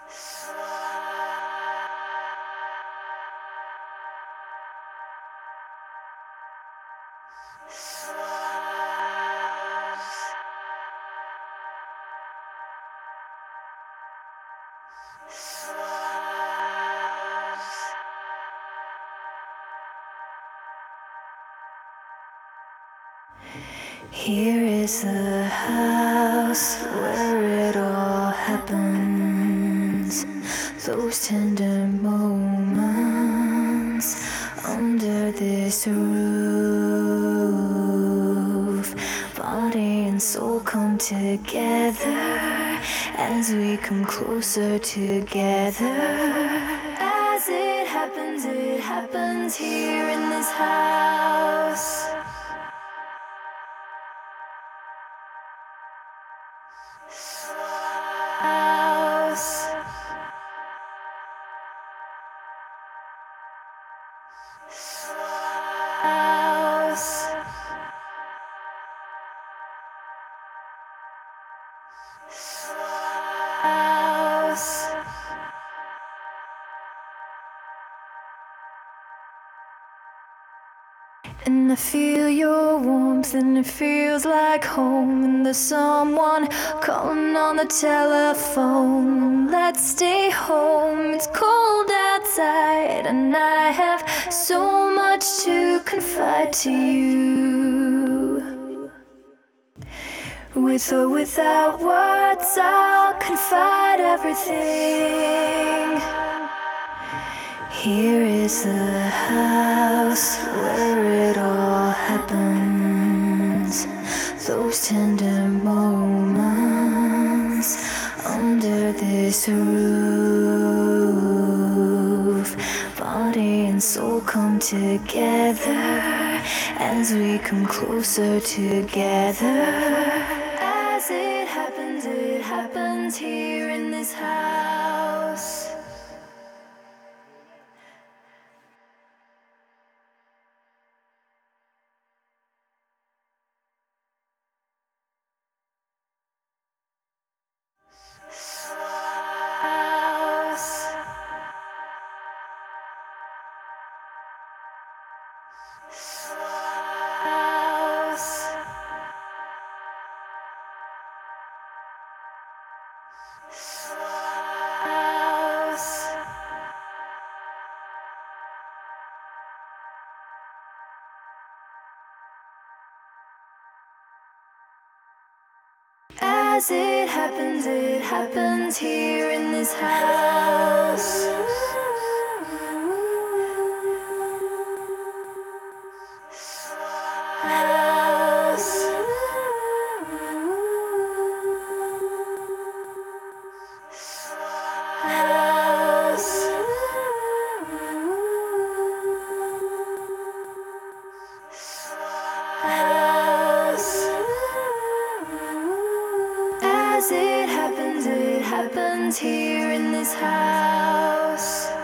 Here is the house where it all happens. Those tender moments under this roof. Body and soul come together as we come closer together. As it happens here in this house. And I feel your warmth and it feels like home. And there's someone calling on the telephone. Let's stay home, it's cold outside, and I have so much to confide to you. With or without words, I'll confide everything. Here is the house where it all happens. Those tender moments under this roof. Body and soul come together as we come closer together. As it happens here in this house. As it happens here in this house. As it happens here in this house.